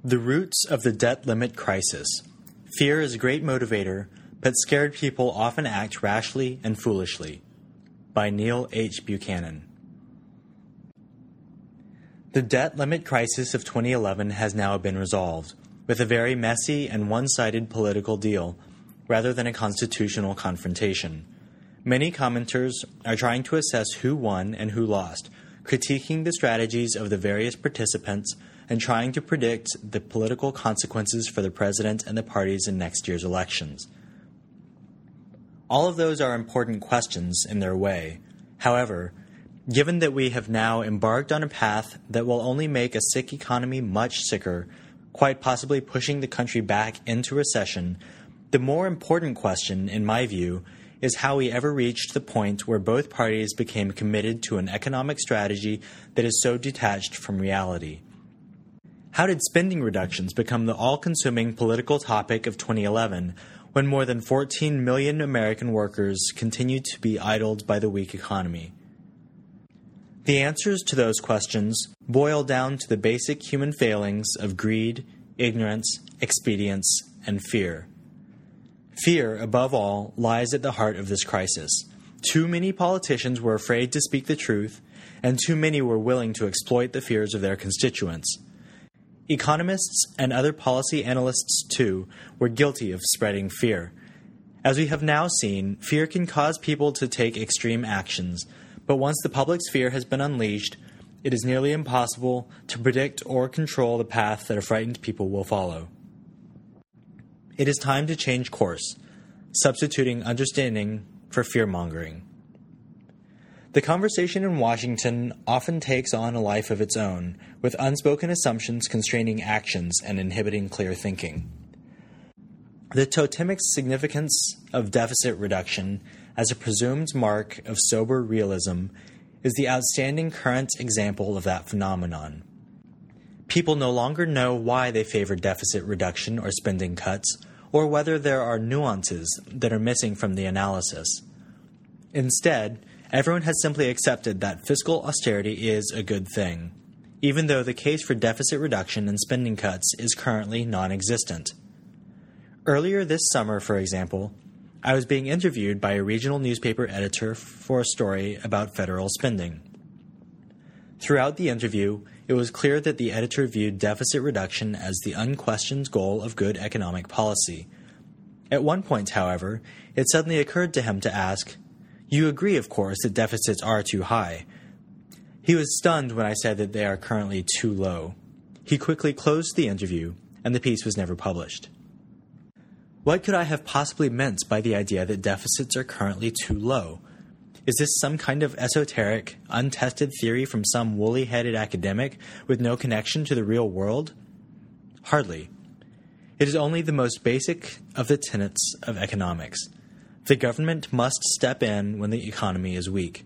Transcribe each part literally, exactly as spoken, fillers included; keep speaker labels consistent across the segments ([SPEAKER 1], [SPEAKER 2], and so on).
[SPEAKER 1] The roots of the debt limit crisis. Fear is a great motivator, but scared people often act rashly and foolishly. By Neil H. Buchanan. The debt limit crisis of twenty eleven has now been resolved, with a very messy and one-sided political deal, rather than a constitutional confrontation. Many commenters are trying to assess who won and who lost, critiquing the strategies of the various participants and trying to predict the political consequences for the president and the parties in next year's elections. All of those are important questions in their way. However, given that we have now embarked on a path that will only make a sick economy much sicker, quite possibly pushing the country back into recession, the more important question, in my view, is how we ever reached the point where both parties became committed to an economic strategy that is so detached from reality. How did spending reductions become the all-consuming political topic of twenty eleven when more than fourteen million American workers continue to be idled by the weak economy? The answers to those questions boil down to the basic human failings of greed, ignorance, expedience, and fear. Fear, above all, lies at the heart of this crisis. Too many politicians were afraid to speak the truth, and too many were willing to exploit the fears of their constituents. Economists and other policy analysts, too, were guilty of spreading fear. As we have now seen, fear can cause people to take extreme actions, but once the public's fear has been unleashed, it is nearly impossible to predict or control the path that a frightened people will follow. It is time to change course, substituting understanding for fear-mongering. The conversation in Washington often takes on a life of its own, with unspoken assumptions constraining actions and inhibiting clear thinking. The totemic significance of deficit reduction as a presumed mark of sober realism is the outstanding current example of that phenomenon. People no longer know why they favor deficit reduction or spending cuts, or whether there are nuances that are missing from the analysis. Instead, everyone has simply accepted that fiscal austerity is a good thing, even though the case for deficit reduction and spending cuts is currently non-existent. Earlier this summer, for example, I was being interviewed by a regional newspaper editor for a story about federal spending. Throughout the interview, it was clear that the editor viewed deficit reduction as the unquestioned goal of good economic policy. At one point, however, it suddenly occurred to him to ask, "You agree, of course, that deficits are too high." He was stunned when I said that they are currently too low. He quickly closed the interview, and the piece was never published. What could I have possibly meant by the idea that deficits are currently too low? Is this some kind of esoteric, untested theory from some woolly-headed academic with no connection to the real world? Hardly. It is only the most basic of the tenets of economics. The government must step in when the economy is weak.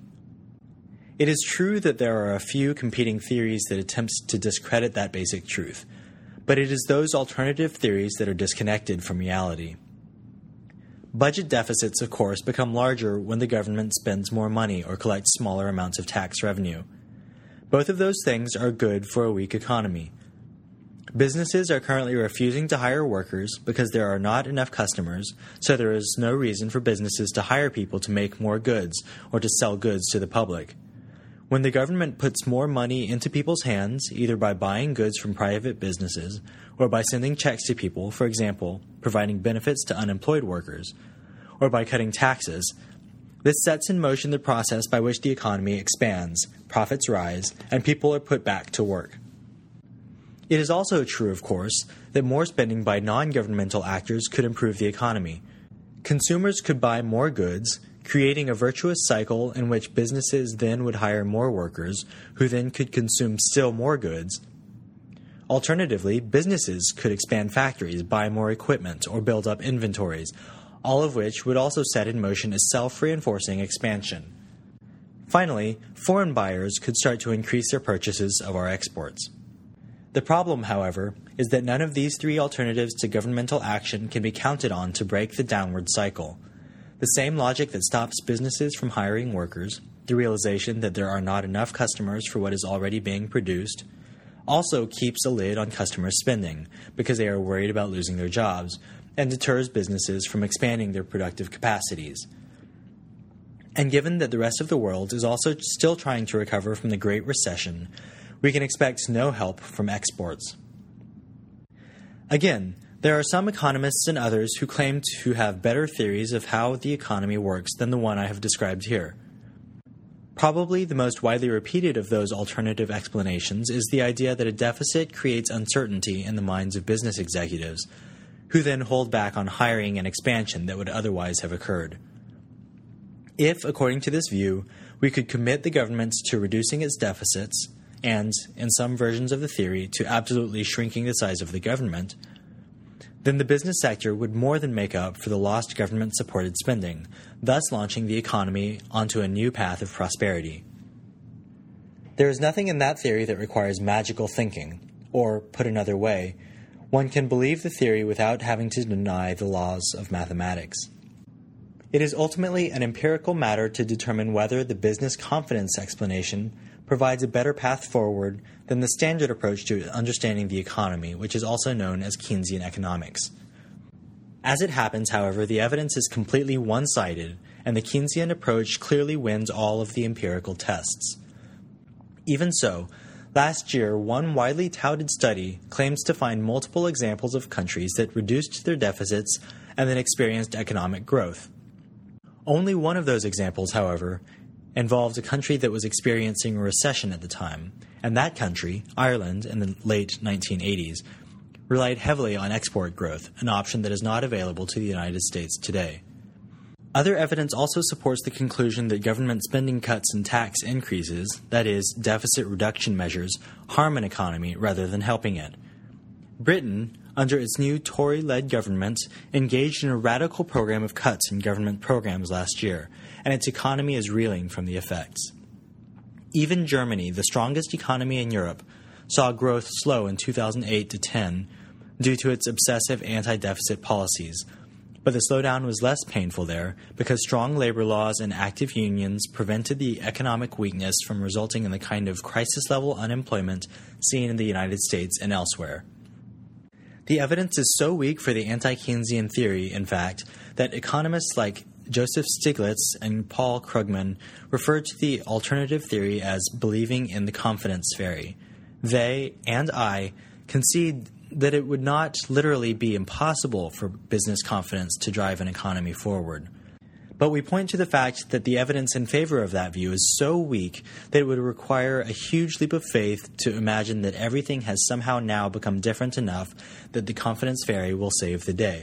[SPEAKER 1] It is true that there are a few competing theories that attempt to discredit that basic truth, but it is those alternative theories that are disconnected from reality. Budget deficits, of course, become larger when the government spends more money or collects smaller amounts of tax revenue. Both of those things are good for a weak economy. Businesses are currently refusing to hire workers because there are not enough customers, so there is no reason for businesses to hire people to make more goods or to sell goods to the public. When the government puts more money into people's hands, either by buying goods from private businesses or by sending checks to people, for example, providing benefits to unemployed workers, or by cutting taxes, this sets in motion the process by which the economy expands, profits rise, and people are put back to work. It is also true, of course, that more spending by non-governmental actors could improve the economy. Consumers could buy more goods, creating a virtuous cycle in which businesses then would hire more workers, who then could consume still more goods. Alternatively, businesses could expand factories, buy more equipment, or build up inventories, all of which would also set in motion a self-reinforcing expansion. Finally, foreign buyers could start to increase their purchases of our exports. The problem, however, is that none of these three alternatives to governmental action can be counted on to break the downward cycle. The same logic that stops businesses from hiring workers, the realization that there are not enough customers for what is already being produced, also keeps a lid on customer spending because they are worried about losing their jobs, and deters businesses from expanding their productive capacities. And given that the rest of the world is also still trying to recover from the Great Recession, we can expect no help from exports. Again, there are some economists and others who claim to have better theories of how the economy works than the one I have described here. Probably the most widely repeated of those alternative explanations is the idea that a deficit creates uncertainty in the minds of business executives, who then hold back on hiring and expansion that would otherwise have occurred. If, according to this view, we could commit the government to reducing its deficits, and, in some versions of the theory, to absolutely shrinking the size of the government, then the business sector would more than make up for the lost government-supported spending, thus launching the economy onto a new path of prosperity. There is nothing in that theory that requires magical thinking, or, put another way, one can believe the theory without having to deny the laws of mathematics. It is ultimately an empirical matter to determine whether the business confidence explanation provides a better path forward than the standard approach to understanding the economy, which is also known as Keynesian economics. As it happens, however, the evidence is completely one-sided, and the Keynesian approach clearly wins all of the empirical tests. Even so, last year, one widely touted study claims to find multiple examples of countries that reduced their deficits and then experienced economic growth. Only one of those examples, however, involved a country that was experiencing a recession at the time, and that country, Ireland, in the late nineteen eighties, relied heavily on export growth, an option that is not available to the United States today. Other evidence also supports the conclusion that government spending cuts and tax increases, that is, deficit reduction measures, harm an economy rather than helping it. Britain, under its new Tory-led government, engaged in a radical program of cuts in government programs last year, and its economy is reeling from the effects. Even Germany, the strongest economy in Europe, saw growth slow in two thousand eight to ten due to its obsessive anti-deficit policies, but the slowdown was less painful there because strong labor laws and active unions prevented the economic weakness from resulting in the kind of crisis-level unemployment seen in the United States and elsewhere. The evidence is so weak for the anti-Keynesian theory, in fact, that economists like Joseph Stiglitz and Paul Krugman refer to the alternative theory as believing in the confidence fairy. They, and I, concede that it would not literally be impossible for business confidence to drive an economy forward. But we point to the fact that the evidence in favor of that view is so weak that it would require a huge leap of faith to imagine that everything has somehow now become different enough that the confidence fairy will save the day.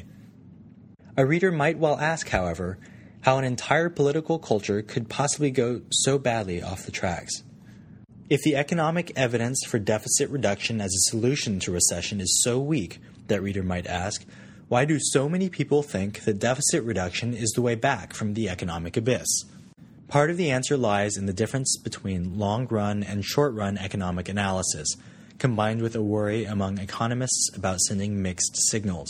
[SPEAKER 1] A reader might well ask, however, how an entire political culture could possibly go so badly off the tracks. If the economic evidence for deficit reduction as a solution to recession is so weak, that reader might ask, why do so many people think that deficit reduction is the way back from the economic abyss? Part of the answer lies in the difference between long-run and short-run economic analysis, combined with a worry among economists about sending mixed signals.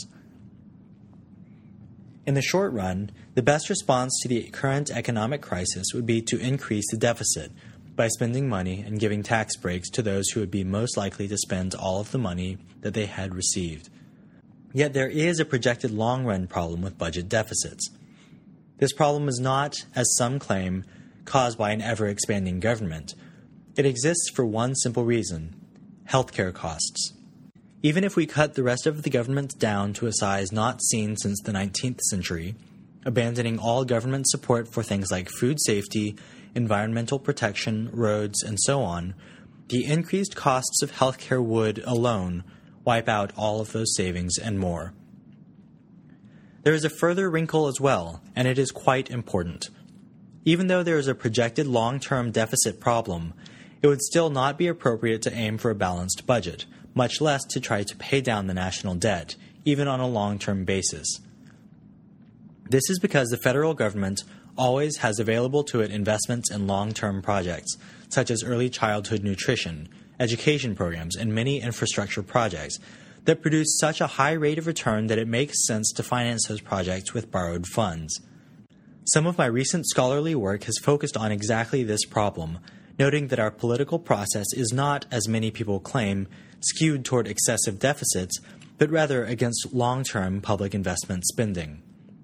[SPEAKER 1] In the short run, the best response to the current economic crisis would be to increase the deficit by spending money and giving tax breaks to those who would be most likely to spend all of the money that they had received. Yet there is a projected long-run problem with budget deficits. This problem is not, as some claim, caused by an ever-expanding government. It exists for one simple reason: healthcare costs. Even if we cut the rest of the government down to a size not seen since the nineteenth century, abandoning all government support for things like food safety, environmental protection, roads, and so on, the increased costs of healthcare would, alone, wipe out all of those savings and more. There is a further wrinkle as well, and it is quite important. Even though there is a projected long-term deficit problem, it would still not be appropriate to aim for a balanced budget, much less to try to pay down the national debt, even on a long-term basis. This is because the federal government always has available to it investments in long-term projects, such as early childhood nutrition, education programs, and many infrastructure projects that produce such a high rate of return that it makes sense to finance those projects with borrowed funds. Some of my recent scholarly work has focused on exactly this problem, noting that our political process is not, as many people claim, skewed toward excessive deficits, but rather against long-term public investment spending.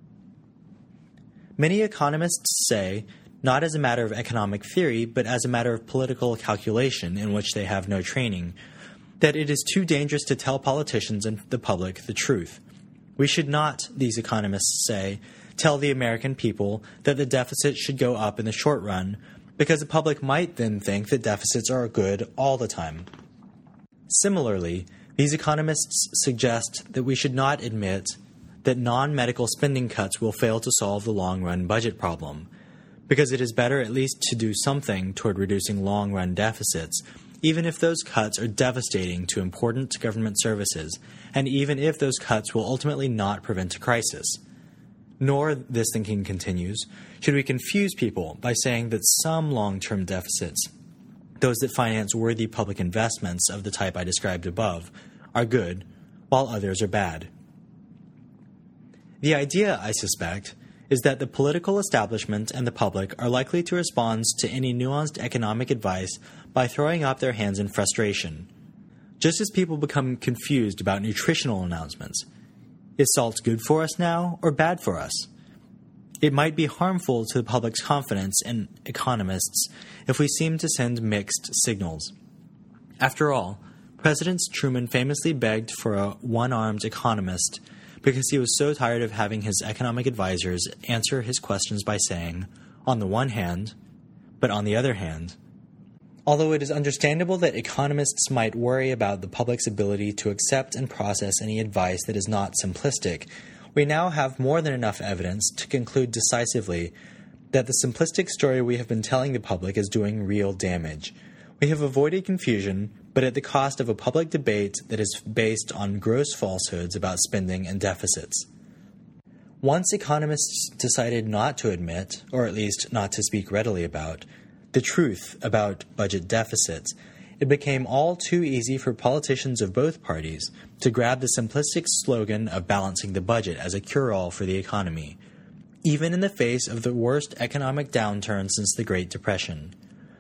[SPEAKER 1] Many economists say, not as a matter of economic theory, but as a matter of political calculation in which they have no training, that it is too dangerous to tell politicians and the public the truth. We should not, these economists say, tell the American people that the deficit should go up in the short run, because the public might then think that deficits are good all the time. Similarly, these economists suggest that we should not admit that non-medical spending cuts will fail to solve the long-run budget problem, because it is better at least to do something toward reducing long-run deficits, even if those cuts are devastating to important government services, and even if those cuts will ultimately not prevent a crisis. Nor, this thinking continues, should we confuse people by saying that some long-term deficits, those that finance worthy public investments of the type I described above, are good, while others are bad. The idea, I suspect, is that the political establishment and the public are likely to respond to any nuanced economic advice by throwing up their hands in frustration. Just as people become confused about nutritional announcements. Is salt good for us now or bad for us? It might be harmful to the public's confidence in economists if we seem to send mixed signals. After all, President Truman famously begged for a one-armed economist because he was so tired of having his economic advisors answer his questions by saying, on the one hand, but on the other hand. Although it is understandable that economists might worry about the public's ability to accept and process any advice that is not simplistic, we now have more than enough evidence to conclude decisively that the simplistic story we have been telling the public is doing real damage. We have avoided confusion, but at the cost of a public debate that is based on gross falsehoods about spending and deficits. Once economists decided not to admit, or at least not to speak readily about, the truth about budget deficits, it became all too easy for politicians of both parties to grab the simplistic slogan of balancing the budget as a cure-all for the economy, even in the face of the worst economic downturn since the Great Depression.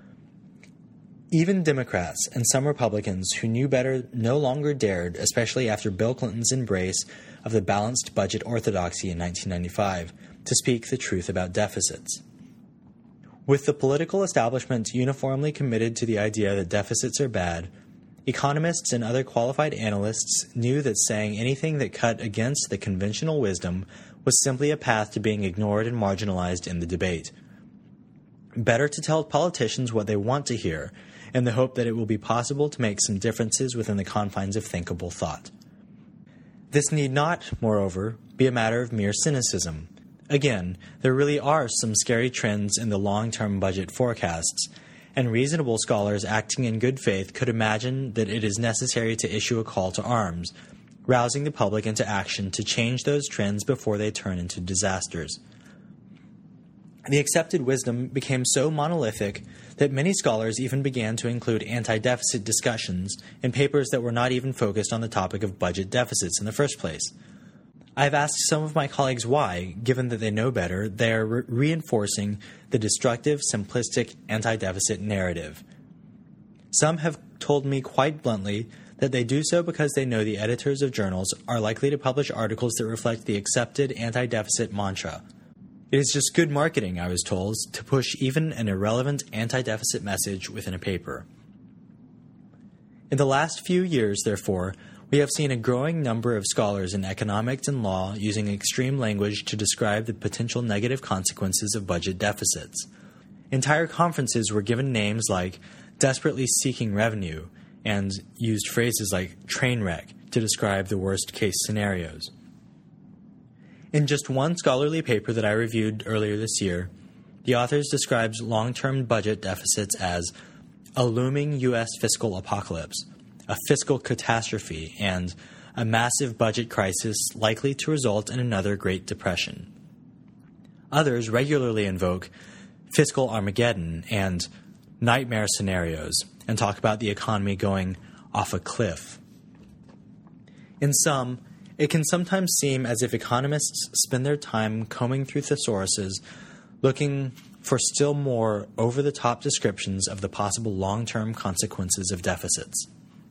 [SPEAKER 1] Even Democrats and some Republicans who knew better no longer dared, especially after Bill Clinton's embrace of the balanced budget orthodoxy in nineteen ninety-five, to speak the truth about deficits. With the political establishment uniformly committed to the idea that deficits are bad, economists and other qualified analysts knew that saying anything that cut against the conventional wisdom was simply a path to being ignored and marginalized in the debate. Better to tell politicians what they want to hear, in the hope that it will be possible to make some differences within the confines of thinkable thought. This need not, moreover, be a matter of mere cynicism. Again, there really are some scary trends in the long-term budget forecasts, and reasonable scholars acting in good faith could imagine that it is necessary to issue a call to arms, rousing the public into action to change those trends before they turn into disasters. The accepted wisdom became so monolithic that many scholars even began to include anti-deficit discussions in papers that were not even focused on the topic of budget deficits in the first place. I have asked some of my colleagues why, given that they know better, they are re- reinforcing the destructive, simplistic anti-deficit narrative. Some have told me quite bluntly that they do so because they know the editors of journals are likely to publish articles that reflect the accepted anti-deficit mantra. It is just good marketing, I was told, to push even an irrelevant anti-deficit message within a paper. In the last few years, therefore, we have seen a growing number of scholars in economics and law using extreme language to describe the potential negative consequences of budget deficits. Entire conferences were given names like desperately seeking revenue and used phrases like train wreck to describe the worst-case scenarios. In just one scholarly paper that I reviewed earlier this year, the authors described long-term budget deficits as a looming U S fiscal apocalypse, a fiscal catastrophe, and a massive budget crisis likely to result in another Great Depression. Others regularly invoke fiscal Armageddon and nightmare scenarios and talk about the economy going off a cliff. In sum, it can sometimes seem as if economists spend their time combing through thesauruses, looking for still more over-the-top descriptions of the possible long-term consequences of deficits.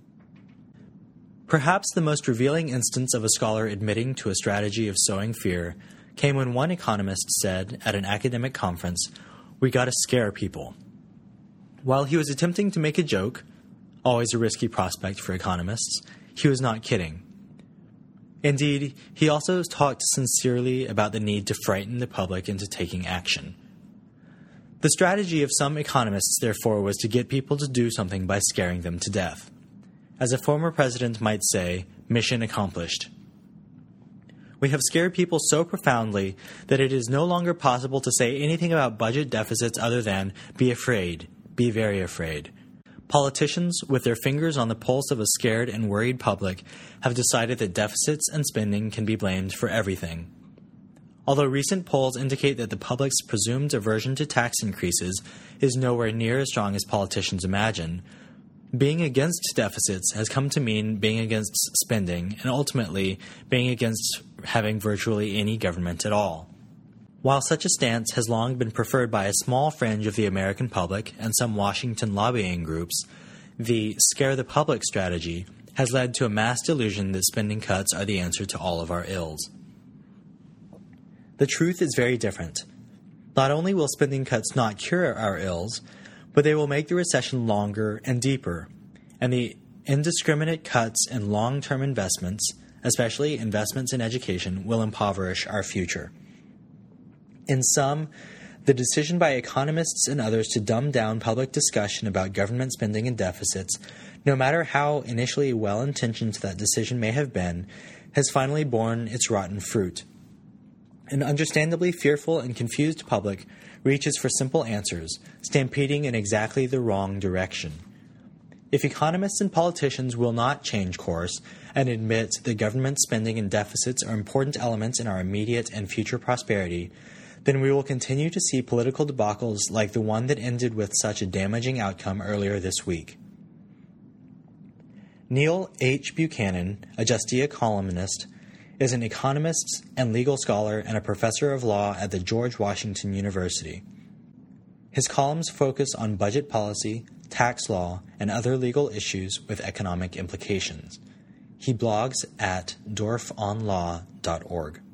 [SPEAKER 1] Perhaps the most revealing instance of a scholar admitting to a strategy of sowing fear came when one economist said at an academic conference, "We gotta scare people." While he was attempting to make a joke, always a risky prospect for economists, he was not kidding. Indeed, he also talked sincerely about the need to frighten the public into taking action. The strategy of some economists, therefore, was to get people to do something by scaring them to death. As a former president might say, mission accomplished. We have scared people so profoundly that it is no longer possible to say anything about budget deficits other than, be afraid, be very afraid. Politicians, with their fingers on the pulse of a scared and worried public, have decided that deficits and spending can be blamed for everything. Although recent polls indicate that the public's presumed aversion to tax increases is nowhere near as strong as politicians imagine, being against deficits has come to mean being against spending and ultimately being against having virtually any government at all. While such a stance has long been preferred by a small fringe of the American public and some Washington lobbying groups, the scare the public strategy has led to a mass delusion that spending cuts are the answer to all of our ills. The truth is very different. Not only will spending cuts not cure our ills, but they will make the recession longer and deeper, and the indiscriminate cuts in long-term investments, especially investments in education, will impoverish our future. In sum, the decision by economists and others to dumb down public discussion about government spending and deficits, no matter how initially well-intentioned that decision may have been, has finally borne its rotten fruit. An understandably fearful and confused public reaches for simple answers, stampeding in exactly the wrong direction. If economists and politicians will not change course and admit that government spending and deficits are important elements in our immediate and future prosperity, then we will continue to see political debacles like the one that ended with such a damaging outcome earlier this week. Neil H. Buchanan, a Justia columnist, is an economist and legal scholar and a professor of law at the George Washington University. His columns focus on budget policy, tax law, and other legal issues with economic implications. He blogs at dorf on law dot org.